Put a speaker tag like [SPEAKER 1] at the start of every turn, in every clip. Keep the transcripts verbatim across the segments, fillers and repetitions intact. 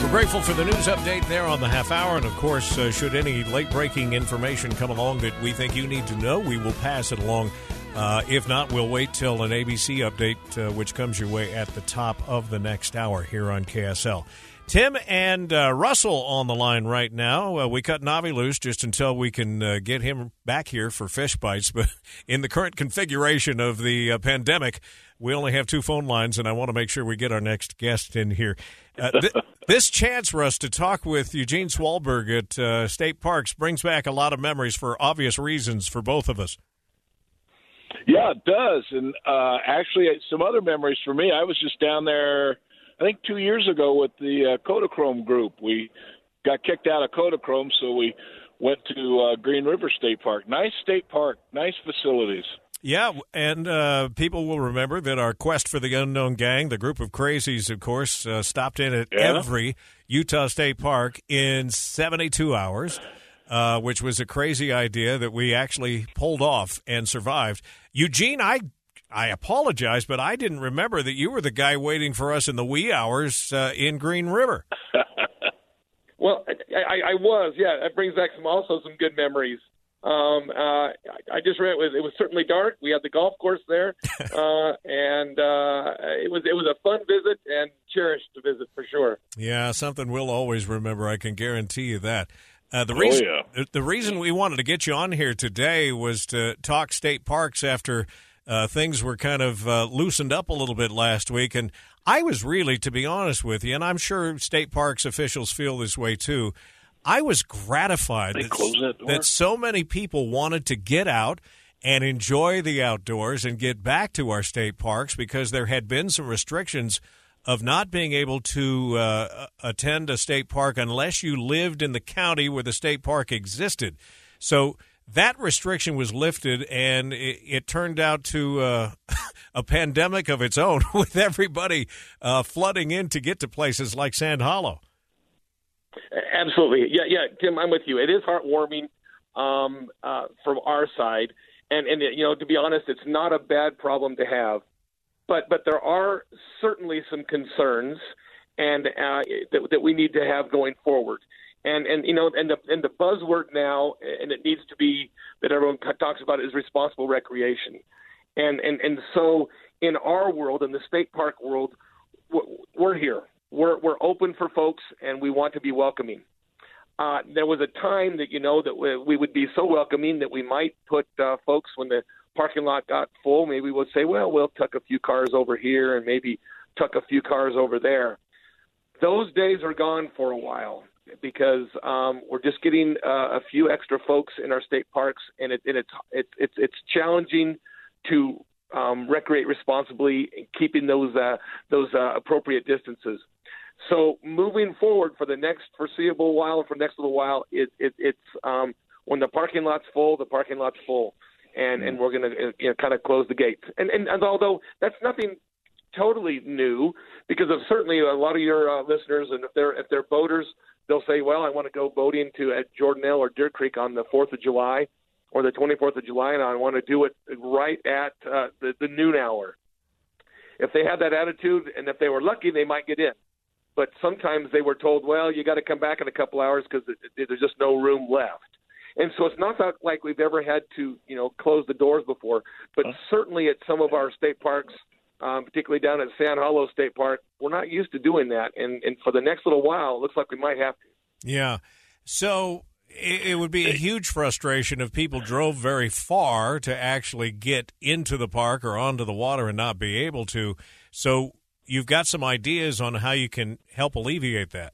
[SPEAKER 1] We're grateful for the news update there on the half hour. And, of course, uh, should any late-breaking information come along that we think you need to know, we will pass it along. Uh, if not, we'll wait till an A B C update, uh, which comes your way at the top of the next hour here on K S L. Tim and uh, Russell on the line right now. Uh, we cut Navi loose just until we can uh, get him back here for Fish Bites. But in the current configuration of the uh, pandemic, we only have two phone lines, and I want to make sure we get our next guest in here. Uh, th- this chance for us to talk with Eugene Swalberg at uh, State Parks brings back a lot of memories for obvious reasons for both of us.
[SPEAKER 2] Yeah, it does. And uh, actually, some other memories for me. I was just down there, I think, two years ago with the uh, Kodachrome group. We got kicked out of Kodachrome, so we went to uh, Green River State Park. Nice state park, nice facilities.
[SPEAKER 1] Yeah, and uh, people will remember that our Quest for the Unknown Gang, the group of crazies, of course, uh, stopped in at yeah. every Utah State Park in seventy-two hours. Uh, which was a crazy idea that we actually pulled off and survived. Eugene, I I apologize, but I didn't remember that you were the guy waiting for us in the wee hours uh, in Green River.
[SPEAKER 3] Well, I, I was, yeah. That brings back some also some good memories. Um, uh, I just read it was, it was certainly dark. We had the golf course there, uh, and uh, it was it was a fun visit and cherished visit for sure.
[SPEAKER 1] Yeah, something we'll always remember. I can guarantee you that. Uh, the reason
[SPEAKER 2] oh, yeah.
[SPEAKER 1] the reason we wanted to get you on here today was to talk state parks after uh, things were kind of uh, loosened up a little bit last week. And I was really, to be honest with you, and I'm sure state parks officials feel this way too, I was gratified
[SPEAKER 2] they
[SPEAKER 1] that,
[SPEAKER 2] close that, door.
[SPEAKER 1] that so many people wanted to get out and enjoy the outdoors and get back to our state parks, because there had been some restrictions of not being able to uh, attend a state park unless you lived in the county where the state park existed. So that restriction was lifted, and it, it turned out to uh, a pandemic of its own, with everybody uh, flooding in to get to places like Sand Hollow.
[SPEAKER 3] Absolutely. Yeah, yeah, Tim, I'm with you. It is heartwarming um, uh, from our side. And, and, you know, to be honest, it's not a bad problem to have. But but there are certainly some concerns and uh, that, that we need to have going forward. And, and you know, and the, and the buzzword now, and it needs to be that everyone talks about, is responsible recreation. And, and, and so in our world, in the state park world, we're here. We're, we're open for folks, and we want to be welcoming. Uh, there was a time that, you know, that we, we would be so welcoming that we might put uh, folks, when the parking lot got full, maybe we'll say, well, we'll tuck a few cars over here and maybe tuck a few cars over there. Those days are gone for a while, because um, we're just getting uh, a few extra folks in our state parks, and, it, and it's, it, it's it's challenging to um, recreate responsibly, keeping those uh, those uh, appropriate distances. So moving forward for the next foreseeable while, and for the next little while, it, it, it's um, when the parking lot's full, the parking lot's full, and, and we're going to you know, kind of close the gates. And, and, and although that's nothing totally new, because of certainly a lot of your uh, listeners, and if they're if they're boaters, they'll say, well, I want to go boating to at Jordanelle or Deer Creek on the fourth of July or the twenty-fourth of July, and I want to do it right at uh, the, the noon hour. If they had that attitude, and if they were lucky, they might get in. But sometimes they were told, well, you got to come back in a couple hours because there's just no room left. And so it's not like we've ever had to, you know, close the doors before. But certainly at some of our state parks, um, particularly down at Sand Hollow State Park, we're not used to doing that. And, and for the next little while, it looks like we might have to.
[SPEAKER 1] Yeah. So it, it would be a huge frustration if people drove very far to actually get into the park or onto the water and not be able to. So you've got some ideas on how you can help alleviate that.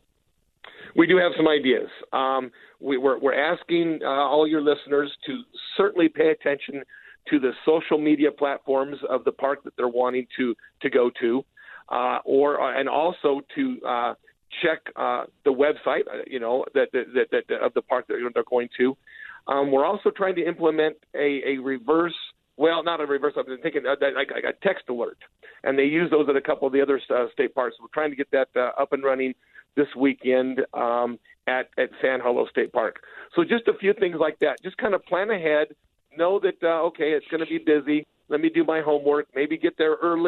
[SPEAKER 3] We do have some ideas. Um, we, we're, we're asking uh, all your listeners to certainly pay attention to the social media platforms of the park that they're wanting to, to go to, uh, or uh, and also to uh, check uh, the website, uh, you know, that, that, that, that of the park that they're going to. Um, we're also trying to implement a, a reverse. Well, not a reverse. I'm thinking uh, like a text alert, and they use those at a couple of the other uh, state parks. We're trying to get that uh, up and running this weekend um, at at Sand Hollow State Park. So just a few things like that. Just kind of plan ahead. Know that uh, okay, it's going to be busy. Let me do my homework. Maybe get there early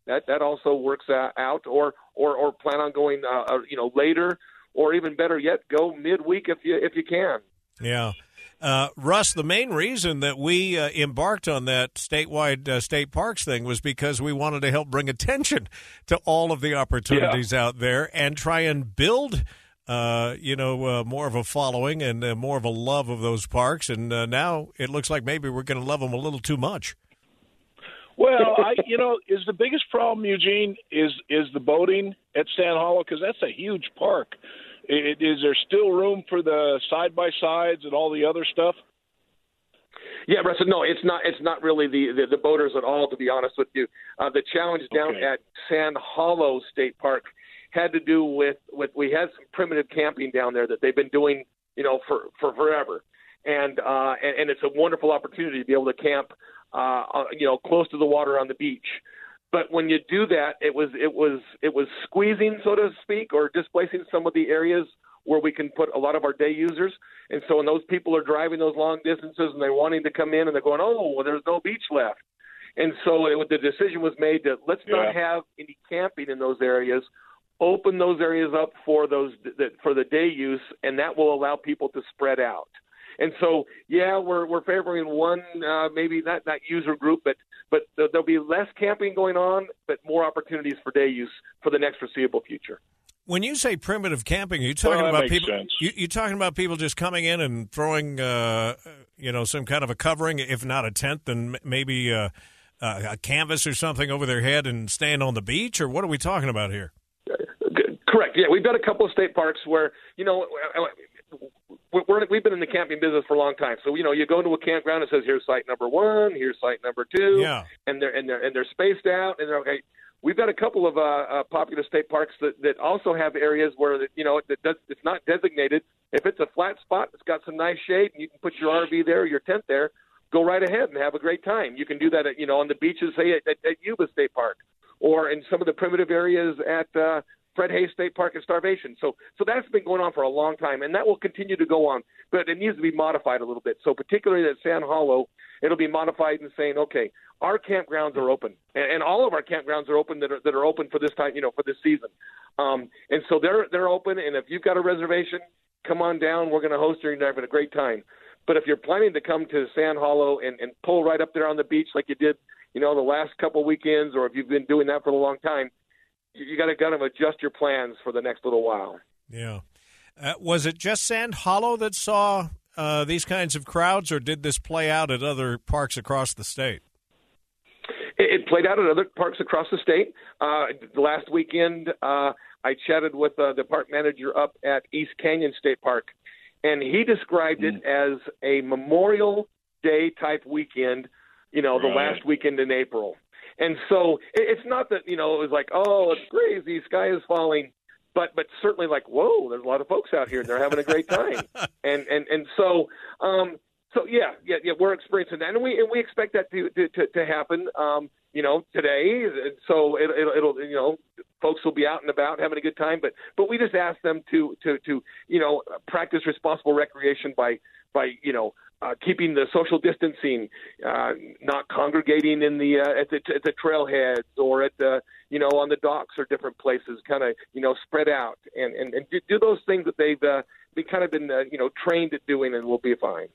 [SPEAKER 3] that that also works uh, out. Or or or plan on going, uh, you know, later, or even better yet, go midweek if you if you can.
[SPEAKER 1] Yeah. Uh, Russ, the main reason that we uh, embarked on that statewide uh, state parks thing was because we wanted to help bring attention to all of the opportunities yeah. out there and try and build, uh, you know, uh, more of a following and uh, more of a love of those parks. And uh, now it looks like maybe we're going to love them a little too much.
[SPEAKER 2] Well, I, you know, is the biggest problem, Eugene, is is the boating at Sand Hollow, because that's a huge park. It, is there still room for the side-by-sides and all the other stuff?
[SPEAKER 3] Yeah, Russ, no, it's not It's not really the, the, the boaters at all, to be honest with you. Uh, the challenge down okay. at Sand Hollow State Park had to do with, with we had some primitive camping down there that they've been doing, you know, for, for forever. And, uh, and, and it's a wonderful opportunity to be able to camp, uh, you know, close to the water on the beach. But when you do that, it was it was it was squeezing, so to speak, or displacing some of the areas where we can put a lot of our day users. And so when those people are driving those long distances and they're wanting to come in and they're going, oh, well, there's no beach left. And so it, the decision was made that let's yeah. not have any camping in those areas. Open those areas up for those for the day use, and that will allow people to spread out. And so, yeah, we're we're favoring one, uh, maybe not that user group, but but there'll be less camping going on, but more opportunities for day use for the next foreseeable future.
[SPEAKER 1] When you say primitive camping, are you talking
[SPEAKER 2] well,
[SPEAKER 1] about people?
[SPEAKER 2] You,
[SPEAKER 1] you're talking about people just coming in and throwing, uh, you know, some kind of a covering, if not a tent, then maybe uh, a canvas or something over their head and staying on the beach, or what are we talking about here?
[SPEAKER 3] Correct. Yeah, we've got a couple of state parks where, you know, we're, we've been in the camping business for a long time. So, you know, you go to a campground and it says, here's site number one, here's site number two,
[SPEAKER 1] yeah.
[SPEAKER 3] and they're and they're and they're spaced out, and they're okay. We've got a couple of uh, uh, popular state parks that, that also have areas where, you know, it does, it's not designated. If it's a flat spot, it's got some nice shade, and you can put your R V there, your tent there, go right ahead and have a great time. You can do that, at, you know, on the beaches, say at, at, at Yuba State Park, or in some of the primitive areas at uh, Fred Hayes State Park and Starvation. So, so that's been going on for a long time, and that will continue to go on, but it needs to be modified a little bit. So particularly at Sand Hollow, it'll be modified and saying, okay, our campgrounds are open, and, and all of our campgrounds are open that are, that are open for this time, you know, for this season. Um, and so they're they're open, and if you've got a reservation, come on down. We're going to host you, and you're having a great time. But if you're planning to come to Sand Hollow and, and pull right up there on the beach like you did, you know, the last couple weekends, or if you've been doing that for a long time, you, you got to kind of adjust your plans for the next little while.
[SPEAKER 1] Yeah. Uh, was it just Sand Hollow that saw uh, these kinds of crowds, or did this play out at other parks across the state?
[SPEAKER 3] It played out at other parks across the state. Uh, last weekend, uh, I chatted with uh, the park manager up at East Canyon State Park, and he described mm. it as a Memorial Day type weekend, you know, the right. last weekend in April. And so it, it's not that, you know, it was like, oh, it's crazy, sky is falling, but but certainly like, whoa, there's a lot of folks out here, and they're having a great time. and, and, and so um, – So yeah, yeah, yeah, we're experiencing that, and we and we expect that to to, to happen. Um, you know, today. So it, it, it'll you know, folks will be out and about having a good time. But but we just ask them to to to you know practice responsible recreation by by you know uh, keeping the social distancing, uh, not congregating in the uh, at the at the trailheads or at the you know on the docks or different places. Kind of you know spread out and and, and do those things that they've uh, been kind of been uh, you know trained at doing, and we'll be fine.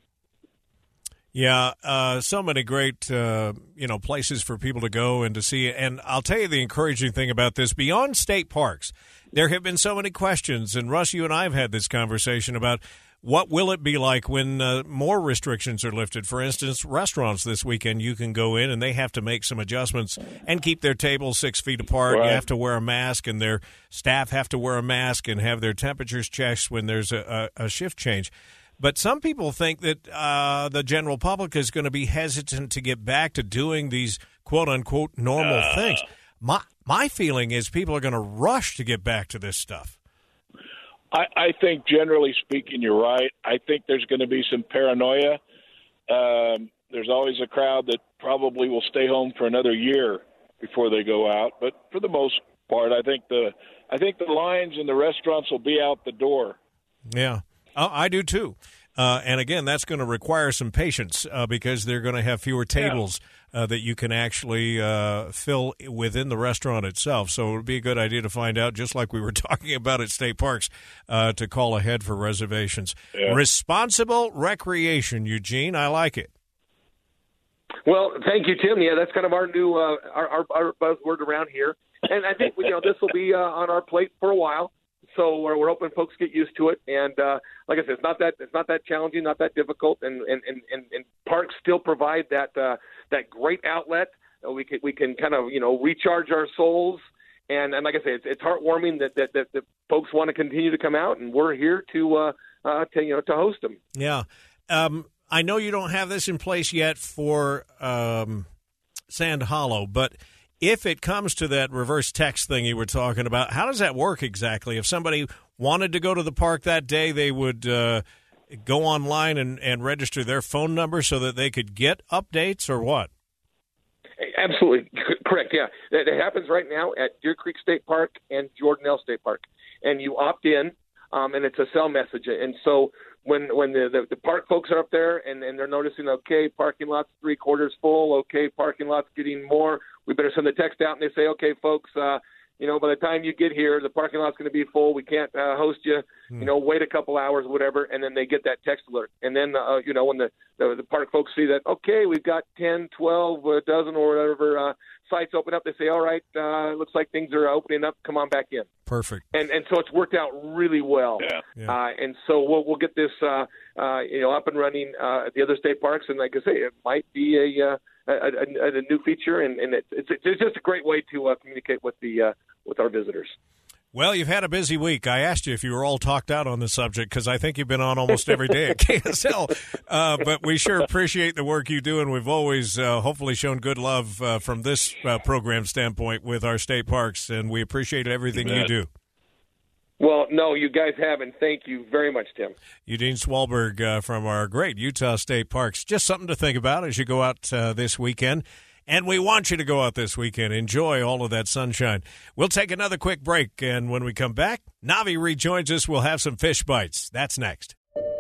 [SPEAKER 1] Yeah, uh, so many great, uh, you know, places for people to go and to see. And I'll tell you the encouraging thing about this. Beyond state parks, there have been so many questions. And, Russ, you and I have had this conversation about what will it be like when uh, more restrictions are lifted. For instance, restaurants this weekend, you can go in and they have to make some adjustments and keep their tables six feet apart. Right. You have to wear a mask, and their staff have to wear a mask and have their temperatures checked when there's a, a, a shift change. But some people think that uh, the general public is going to be hesitant to get back to doing these quote-unquote normal uh, things. My my feeling is people are going to rush to get back to this stuff.
[SPEAKER 2] I, I think, generally speaking, you're right. I think there's going to be some paranoia. Um, there's always a crowd that probably will stay home for another year before they go out. But for the most part, I think the I think the lines in the restaurants will be out the door.
[SPEAKER 1] Yeah. Oh, I do too. Uh, and again, that's going to require some patience uh, because they're going to have fewer tables uh, that you can actually uh, fill within the restaurant itself. So it would be a good idea to find out, just like we were talking about at state parks, uh, to call ahead for reservations. Yeah. Responsible recreation, Eugene. I like it.
[SPEAKER 3] Well, thank you, Tim. Yeah, that's kind of our new uh, our, our, our buzzword around here. And I think, you know, this will be uh, on our plate for a while. So we're, we're hoping folks get used to it. And uh, like I said, it's not that it's not that challenging, not that difficult. And and, and, and, and parks still provide that uh, that great outlet. Uh, we can we can kind of, you know, recharge our souls. And, and like I say, it's, it's heartwarming that, that, that, that folks want to continue to come out, and we're here to uh, uh, to you know to host them.
[SPEAKER 1] Yeah. Um, I know you don't have this in place yet for um, Sand Hollow, but if it comes to that reverse text thing you were talking about, how does that work exactly? If somebody wanted to go to the park that day, they would uh, go online and, and register their phone number so that they could get updates, or what?
[SPEAKER 3] Absolutely correct, yeah. It happens right now at Deer Creek State Park and Jordanelle State Park. And you opt in, um, and it's a cell message. And so when when the, the, the park folks are up there and, and they're noticing, okay, parking lot's three-quarters full, okay, parking lot's getting more, we better send the text out, and they say, okay, folks, uh, you know, by the time you get here, the parking lot's going to be full. We can't uh, host you. Hmm. You know, wait a couple hours, whatever, and then they get that text alert. And then, uh, you know, when the, the the park folks see that, okay, we've got ten, twelve, a dozen or whatever uh, sites open up, they say, all right, uh, looks like things are opening up. Come on back in.
[SPEAKER 1] Perfect.
[SPEAKER 3] And and so it's worked out really well.
[SPEAKER 2] Yeah.
[SPEAKER 1] Yeah.
[SPEAKER 3] Uh, and so we'll we'll get this, uh, uh, you know, up and running uh, at the other state parks. And like I say, it might be a uh, A, a, a new feature, and, and it's, it's it's just a great way to uh, communicate with the uh, with our visitors.
[SPEAKER 1] Well, you've had a busy week. I asked you if you were all talked out on this subject because I think you've been on almost every day at K S L. Uh, but we sure appreciate the work you do, and we've always uh, hopefully shown good love uh, from this uh, program standpoint with our state parks, and we appreciate everything you, you do.
[SPEAKER 3] Well, no, you guys have, and thank you very much, Tim.
[SPEAKER 1] Eugene Swalberg uh, from our great Utah State Parks. Just something to think about as you go out uh, this weekend. And we want you to go out this weekend. Enjoy all of that sunshine. We'll take another quick break, and when we come back, Navi rejoins us. We'll have some fish bites. That's next.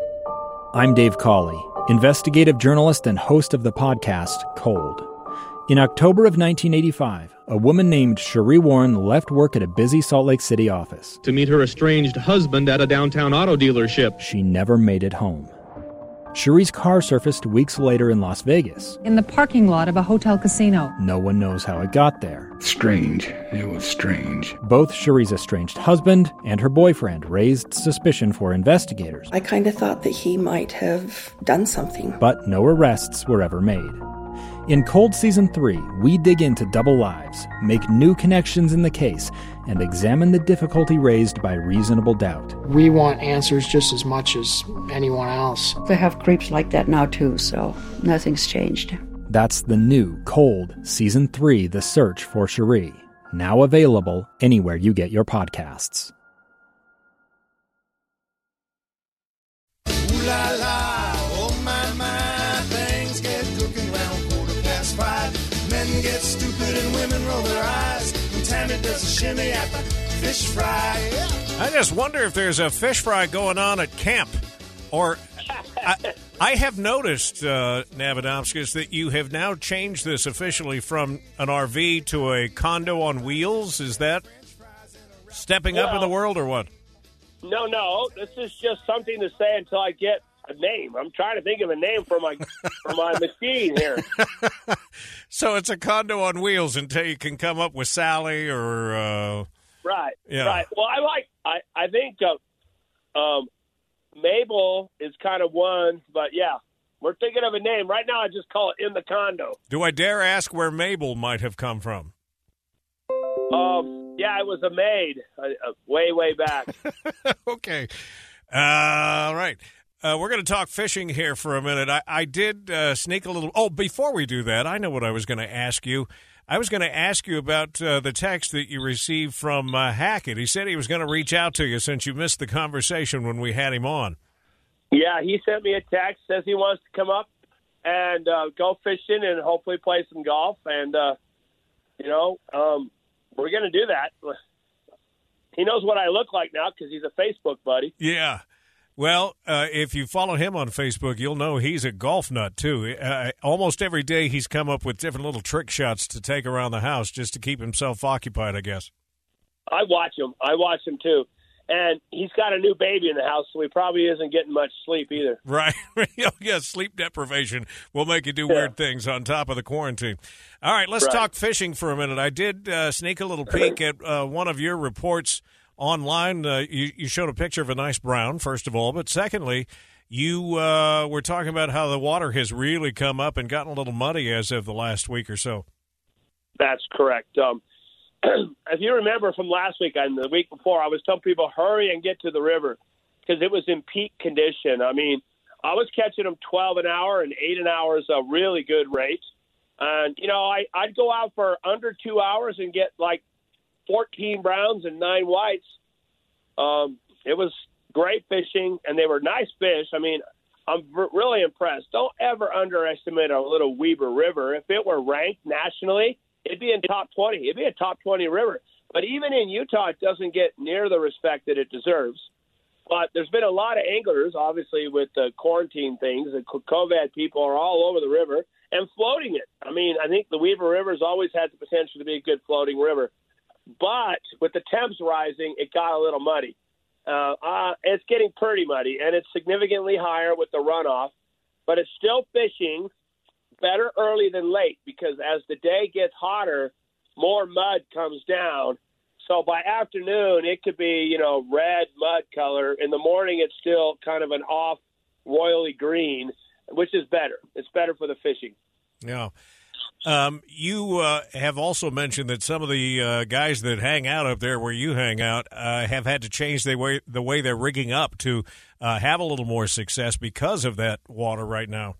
[SPEAKER 4] I'm Dave Cawley, investigative journalist and host of the podcast Cold. In October of nineteen eighty-five, a woman named Cherie Warren left work at a busy Salt Lake City office
[SPEAKER 5] to meet her estranged husband at a downtown auto dealership.
[SPEAKER 4] She never made it home. Cherie's car surfaced weeks later in Las Vegas,
[SPEAKER 6] in the parking lot of a hotel casino.
[SPEAKER 4] No one knows how it got there.
[SPEAKER 7] Strange. It was strange.
[SPEAKER 4] Both Cherie's estranged husband and her boyfriend raised suspicion for investigators.
[SPEAKER 8] I kind of thought that he might have done something.
[SPEAKER 4] But no arrests were ever made. In Cold Season three, we dig into double lives, make new connections in the case, and examine the difficulty raised by reasonable doubt.
[SPEAKER 9] We want answers just as much as anyone else.
[SPEAKER 10] They have creeps like that now, too, so nothing's changed.
[SPEAKER 4] That's the new Cold Season three, The Search for Cherie, now available anywhere you get your podcasts.
[SPEAKER 11] Ooh la la, oh my my, things get cooking round quarter past five. Men get stupid and women roll their eyes. And Tammy does a shimmy at the fish fry.
[SPEAKER 1] I just wonder if there's a fish fry going on at camp. Or I, I have noticed, uh, Navadomskis, that you have now changed this officially from an R V to a condo on wheels. Is that stepping well, up in the world or what?
[SPEAKER 12] No, no. This is just something to say until I get a name. I'm trying to think of a name for my for my machine here.
[SPEAKER 1] So it's a condo on wheels until you can come up with Sally or uh,
[SPEAKER 12] right,
[SPEAKER 1] yeah.
[SPEAKER 12] right. Well, I like. I I think uh, um, Mabel is kind of one, but yeah, we're thinking of a name right now. I just call it In the Condo.
[SPEAKER 1] Do I dare ask where Mabel might have come from?
[SPEAKER 12] Um, yeah, it was a maid uh, uh, way, way back.
[SPEAKER 1] Okay. Uh, all right. Uh, we're going to talk fishing here for a minute. I, I did uh, sneak a little. Oh, before we do that, I know what I was going to ask you. I was going to ask you about uh, the text that you received from uh, Hackett. He said he was going to reach out to you since you missed the conversation when we had him on.
[SPEAKER 12] Yeah, he sent me a text, says he wants to come up and uh, go fishing and hopefully play some golf. And, uh, you know, um, we're going to do that. He knows what I look like now because he's a Facebook buddy.
[SPEAKER 1] Yeah. Well, uh, if you follow him on Facebook, you'll know he's a golf nut, too. Uh, almost every day he's come up with different little trick shots to take around the house just to keep himself occupied, I guess.
[SPEAKER 12] I watch him. I watch him, too. And he's got a new baby in the house, so he probably isn't getting much sleep either.
[SPEAKER 1] Right. Yeah, sleep deprivation will make you do
[SPEAKER 12] yeah.
[SPEAKER 1] weird things on top of the quarantine. All right, let's
[SPEAKER 12] right.
[SPEAKER 1] talk fishing for a minute. I did uh, sneak a little peek at uh, one of your reports online. Uh, you, you showed a picture of a nice brown, first of all, but secondly, you uh, were talking about how the water has really come up and gotten a little muddy as of the last week or so.
[SPEAKER 12] That's correct. Um, if you remember from last week and the week before, I was telling people, hurry and get to the river because it was in peak condition. I mean, I was catching them twelve an hour and eight an hour is a really good rate. And, you know, I, I'd go out for under two hours and get like fourteen browns and nine whites. Um, it was great fishing, and they were nice fish. I mean, I'm r- really impressed. Don't ever underestimate a little Weber River. If it were ranked nationally, it'd be in top twenty. It'd be a top twenty river. But even in Utah, it doesn't get near the respect that it deserves. But there's been a lot of anglers, obviously, with the quarantine things. The COVID people are all over the river and floating it. I mean, I think the Weber River has always had the potential to be a good floating river. But with the temps rising, it got a little muddy. Uh, uh, it's getting pretty muddy, and it's significantly higher with the runoff. But it's still fishing better early than late because as the day gets hotter, more mud comes down. So by afternoon, it could be, you know, red mud color. In the morning, it's still kind of an off royally green, which is better. It's better for the fishing.
[SPEAKER 1] Yeah. Um, you uh, have also mentioned that some of the uh, guys that hang out up there where you hang out uh, have had to change the way, the way they're rigging up to uh, have a little more success because of that water right now.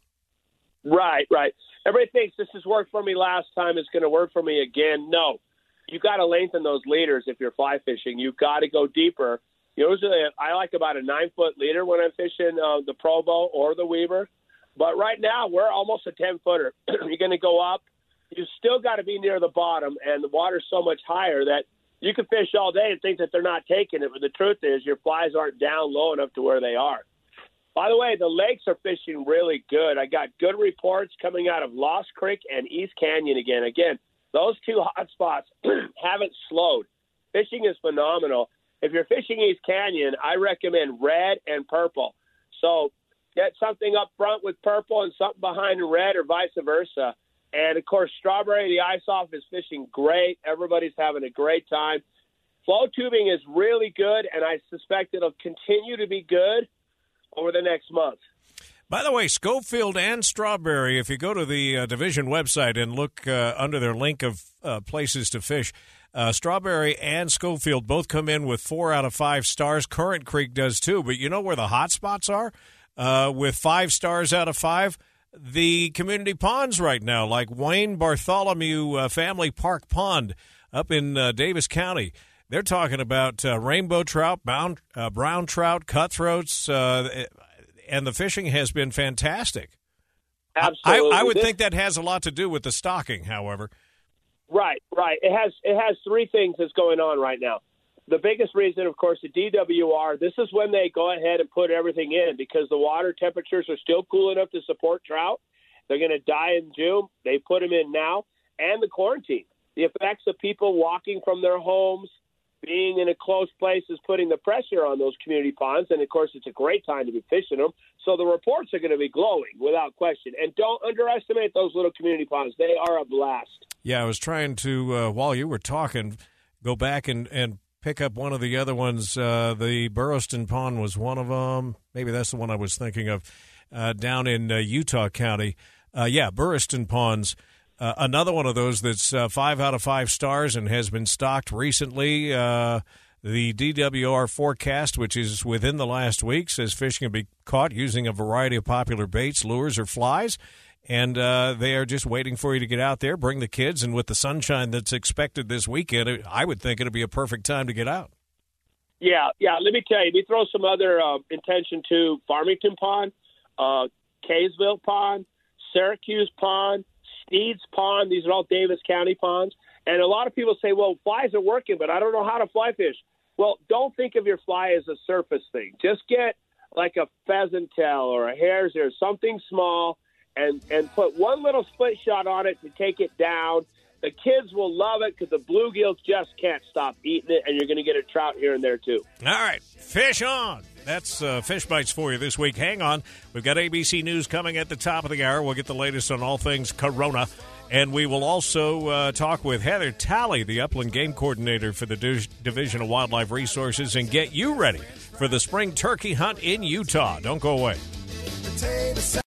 [SPEAKER 12] Right, right. Everybody thinks this has worked for me last time. It's going to work for me again. No. You've got to lengthen those leaders if you're fly fishing. You've got to go deeper. Usually I like about a nine-foot leader when I'm fishing uh, the Provo or the Weber. But right now we're almost a ten-footer. You're going to go up. You've still got to be near the bottom, and the water's so much higher that you can fish all day and think that they're not taking it. But the truth is your flies aren't down low enough to where they are. By the way, the lakes are fishing really good. I got good reports coming out of Lost Creek and East Canyon again. Again, those two hot spots haven't slowed. Fishing is phenomenal. If you're fishing East Canyon, I recommend red and purple. So get something up front with purple and something behind in red or vice versa. And, of course, Strawberry, the ice-off, is fishing great. Everybody's having a great time. Flow tubing is really good, and I suspect it'll continue to be good over the next month.
[SPEAKER 1] By the way, Schofield and Strawberry, if you go to the uh, division website and look uh, under their link of uh, places to fish, uh, Strawberry and Schofield both come in with four out of five stars. Current Creek does too, but you know where the hot spots are? Uh, with five stars out of five, the community ponds right now, like Wayne Bartholomew uh, Family Park Pond up in uh, Davis County. They're talking about uh, rainbow trout, brown, uh, brown trout, cutthroats, uh, and the fishing has been fantastic.
[SPEAKER 12] Absolutely.
[SPEAKER 1] I, I would
[SPEAKER 12] this,
[SPEAKER 1] think that has a lot to do with the stocking, however.
[SPEAKER 12] Right, right. It has it has three things that's going on right now. The biggest reason, of course, the D W R, this is when they go ahead and put everything in because the water temperatures are still cool enough to support trout. They're going to die in June. They put them in now. And the quarantine. The effects of people walking from their homes, being in a close place is putting the pressure on those community ponds. And, of course, it's a great time to be fishing them. So the reports are going to be glowing without question. And don't underestimate those little community ponds. They are a blast.
[SPEAKER 1] Yeah, I was trying to, uh, while you were talking, go back and, and pick up one of the other ones. Uh, the Burrowston Pond was one of them. Maybe that's the one I was thinking of uh, down in uh, Utah County. Uh, yeah, Burrowston Ponds. Uh, another one of those that's uh, five out of five stars and has been stocked recently. Uh, the D W R forecast, which is within the last week, says fish can be caught using a variety of popular baits, lures, or flies. And uh, they are just waiting for you to get out there, bring the kids, and with the sunshine that's expected this weekend, I would think it would be a perfect time to get out.
[SPEAKER 12] Yeah, yeah. Let me tell you, we throw some other uh, intention to Farmington Pond, uh, Kaysville Pond, Syracuse Pond, Steeds Pond. These are all Davis County ponds. And a lot of people say, well, flies are working, but I don't know how to fly fish. Well, don't think of your fly as a surface thing. Just get like a pheasant tail or a hare's ear, something small, and, and put one little split shot on it to take it down. The kids will love it because the bluegills just can't stop eating it, and you're going to get a trout here and there, too.
[SPEAKER 1] All right, fish on. That's uh, Fish Bites for you this week. Hang on. We've got A B C News coming at the top of the hour. We'll get the latest on all things Corona. And we will also uh, talk with Heather Talley, the Upland Game Coordinator for the D- Division of Wildlife Resources, and get you ready for the spring turkey hunt in Utah. Don't go away.